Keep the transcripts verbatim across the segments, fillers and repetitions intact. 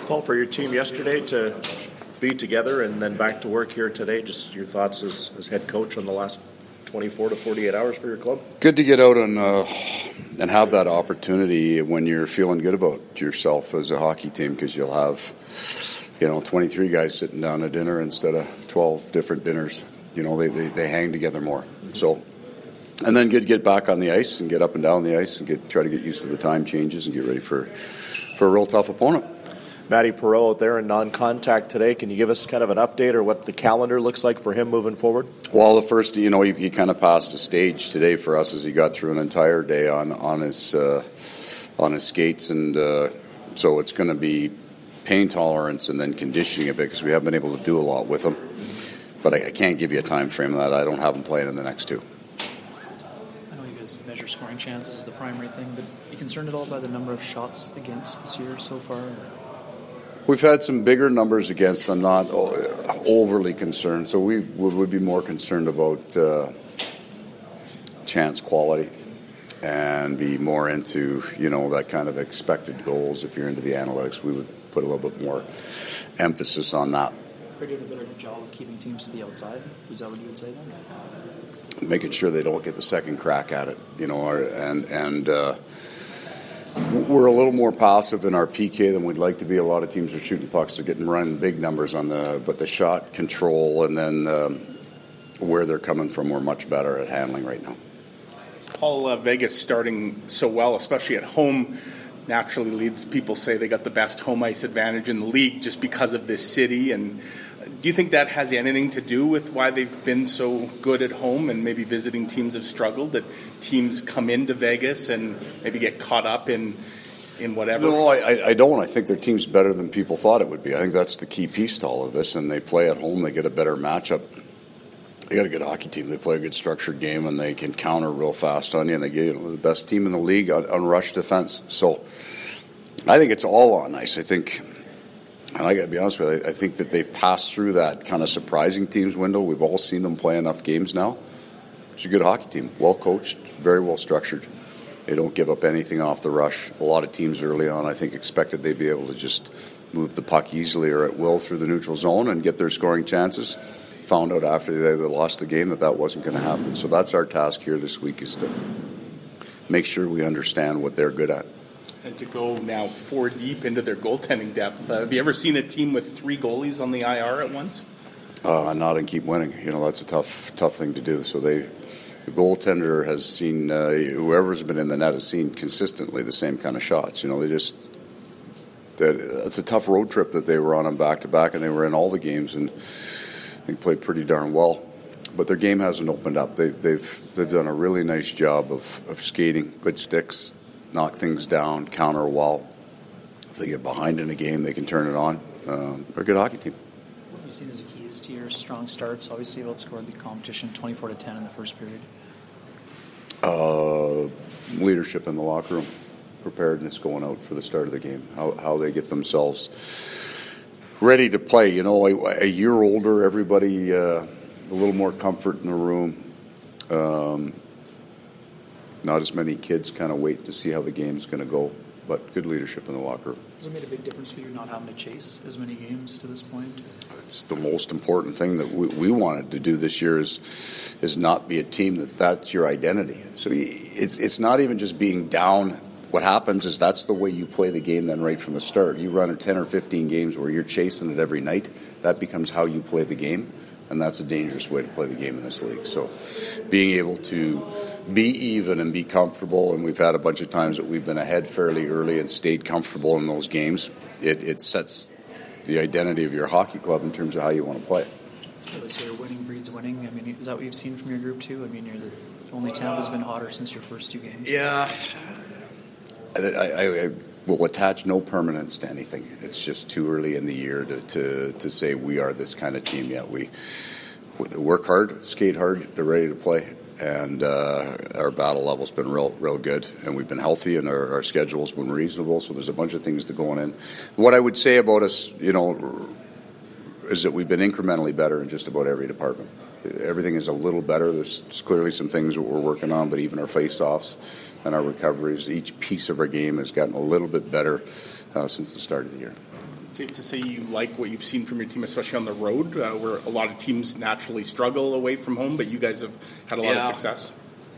Paul, for your team yesterday to be together and then back to work here today, just your thoughts as, as head coach on the last twenty-four to forty-eight hours for your club? Good to get out and uh, and have that opportunity when you're feeling good about yourself as a hockey team, because you'll have, you know, twenty-three guys sitting down at dinner instead of twelve different dinners. You know, they, they, they hang together more. So, and then good to get back on the ice and get up and down the ice and get try to get used to the time changes and get ready for, for a real tough opponent. Matty Perreault out there in non-contact today. Can you give us kind of an update or what the calendar looks like for him moving forward? Well, the first, you know, he, he kind of passed the stage today for us as he got through an entire day on on his uh, on his skates, and uh, so it's going to be pain tolerance and then conditioning a bit because we haven't been able to do a lot with him. But I, I can't give you a time frame of that. I don't have him playing in the next two. I know you guys measure scoring chances as the primary thing, but are you concerned at all by the number of shots against this year so far? We've had some bigger numbers against them, not overly concerned. So we would be more concerned about uh, chance quality and be more into, you know, that kind of expected goals. If you're into the analytics, we would put a little bit more emphasis on that. Are you doing a better job of keeping teams to the outside? Is that what you would say then? Making sure they don't get the second crack at it, you know, and and. Uh, We're a little more passive in our P K than we'd like to be. A lot of teams are shooting pucks, they're getting running big numbers on the, but the shot control and then um, where they're coming from, we're much better at handling right now. Paul, uh, Vegas starting so well, especially at home, naturally leads. People say they got the best home ice advantage in the league just because of this city. And do you think that has anything to do with why they've been so good at home and maybe visiting teams have struggled, that teams come into Vegas and maybe get caught up in in whatever? No, I, I don't. I think their team's better than people thought it would be. I think that's the key piece to all of this, and they play at home. They get a better matchup. They got a good hockey team. They play a good structured game, and they can counter real fast on you, and they get, you know, the best team in the league on, on rush defense. So I think it's all on ice. I think... And I got to be honest with you, I think that they've passed through that kind of surprising teams window. We've all seen them play enough games now. It's a good hockey team, well coached, very well structured. They don't give up anything off the rush. A lot of teams early on, I think, expected they'd be able to just move the puck easily or at will through the neutral zone and get their scoring chances. Found out after they lost the game that that wasn't going to happen. So that's our task here this week, is to make sure we understand what they're good at. And to go now four deep into their goaltending depth. Uh, have you ever seen a team with three goalies on the I R at once? Uh, not and keep winning. You know, that's a tough, tough thing to do. So they, the goaltender has seen, uh, whoever's been in the net has seen consistently the same kind of shots. You know, they just, that it's a tough road trip that they were on them back to back, and they were in all the games and I think played pretty darn well. But their game hasn't opened up. They, they've they've done a really nice job of, of skating, good sticks. Knock things down, counter well. If they get behind in a game, they can turn it on. Um, they're a good hockey team. What have you seen as the keys to your strong starts? Obviously, you've outscored the competition twenty-four to ten in the first period. Uh, leadership in the locker room, preparedness going out for the start of the game, how how they get themselves ready to play. You know, a, a year older, everybody uh, a little more comfort in the room. Um, Not as many kids kind of wait to see how the game's going to go, but good leadership in the locker room. Has it made a big difference for you not having to chase as many games to this point? It's the most important thing that we, we wanted to do this year is is not be a team that that's your identity. So it's it's not even just being down. What happens is that's the way you play the game then right from the start. You run a ten or fifteen games where you're chasing it every night. That becomes how you play the game. And that's a dangerous way to play the game in this league. So being able to be even and be comfortable, and we've had a bunch of times that we've been ahead fairly early and stayed comfortable in those games, it, it sets the identity of your hockey club in terms of how you want to play. So your winning breeds winning. I mean, is that what you've seen from your group too? I mean, you're the only Tampa's been hotter since your first two games. Yeah. I, I, I will attach no permanence to anything. It's just too early in the year to, to, to say we are this kind of team yet. We, we work hard, skate hard, they're ready to play, and uh, our battle level's been real real good, and we've been healthy, and our, our schedule's been reasonable, so there's a bunch of things to going in. What I would say about us, you know, is that we've been incrementally better in just about every department. Everything is a little better. There's clearly some things that we're working on, but even our face-offs and our recoveries, each piece of our game has gotten a little bit better uh, since the start of the year. Safe to say you like what you've seen from your team, especially on the road, uh, where a lot of teams naturally struggle away from home, but you guys have had a lot yeah. of success.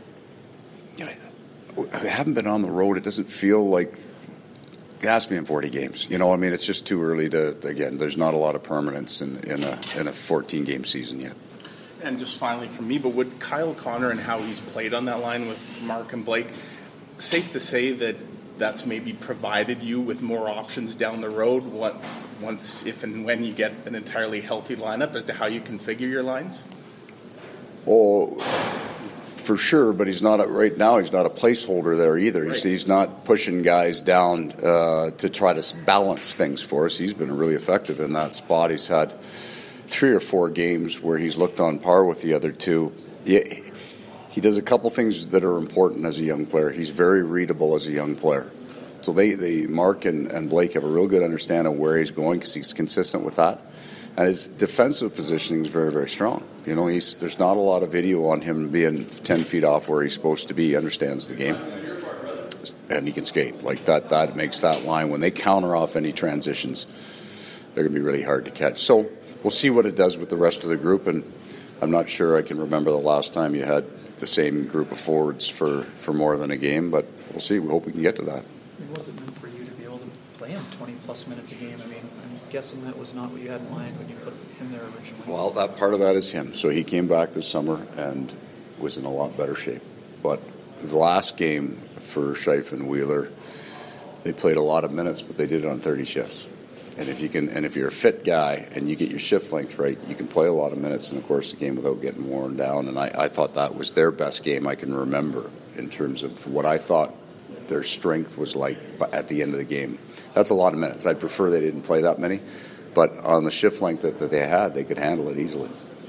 I haven't been on the road. It doesn't feel like it has to be in forty games. You know, I mean, it's just too early to, again, there's not a lot of permanence in, in a in a fourteen-game season yet. And just finally from me, but would Kyle Connor and how he's played on that line with Mark and Blake, safe to say that that's maybe provided you with more options down the road what, once, if and when you get an entirely healthy lineup as to how you configure your lines? Oh, for sure, but he's not a, right now. He's not a placeholder there either. He's, right. he's not pushing guys down uh, to try to balance things for us. He's been really effective in that spot. He's had three or four games where he's looked on par with the other two. He, he does a couple things that are important as a young player. He's very readable as a young player. So they, they Mark and, and Blake have a real good understanding of where he's going because he's consistent with that. And his defensive positioning is very, very strong. You know, he's there's not a lot of video on him being ten feet off where he's supposed to be. He understands the game, and he can skate. Like that, that makes that line, when they counter off any transitions, they're going to be really hard to catch. So we'll see what it does with the rest of the group, and I'm not sure I can remember the last time you had the same group of forwards for, for more than a game, but we'll see. We hope we can get to that. What was it meant for you to be able to play him twenty-plus minutes a game? I mean, I'm guessing that was not what you had in mind when you put him there originally. Well, that part of that is him. So he came back this summer and was in a lot better shape. But the last game for Scheif and Wheeler, they played a lot of minutes, but they did it on thirty shifts. And if you can, and if you're a fit guy and you get your shift length right, you can play a lot of minutes in the course of the game without getting worn down. And I, I thought that was their best game I can remember in terms of what I thought their strength was like at the end of the game. That's a lot of minutes. I'd prefer they didn't play that many, but on the shift length that, that they had, they could handle it easily.